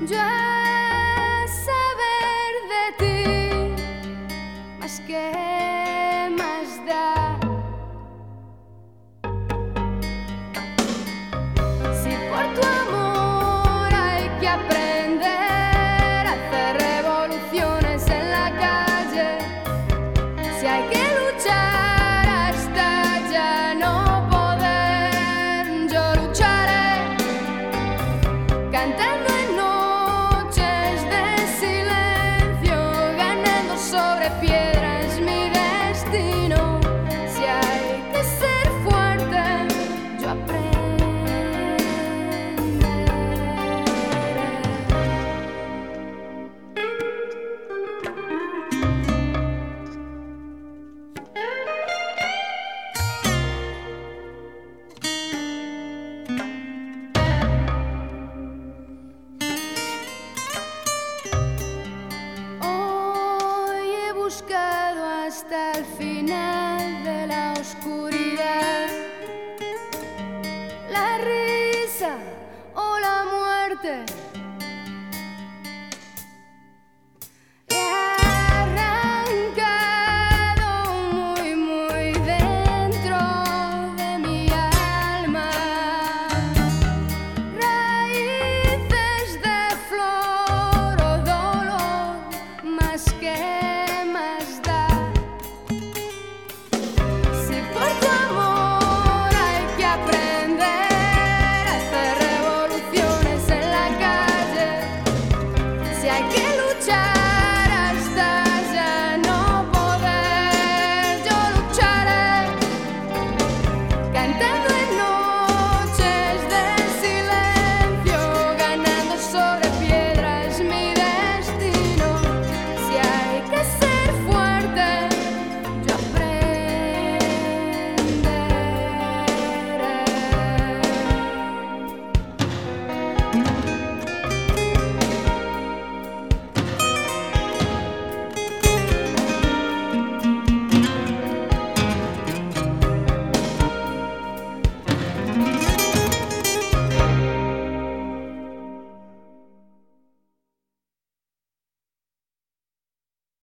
Yo a saber de ti, más que más da. Si por tu amor hay que aprender a hacer revoluciones en la calle, si hay que luchar hasta ya no poder, yo lucharé cantando en noches de silencio, ganando sobre piedra es mi destino. Si hay que ser fuerte, yo aprenderé. Hoy he buscado hasta el final de la oscuridad la risa o la muerte.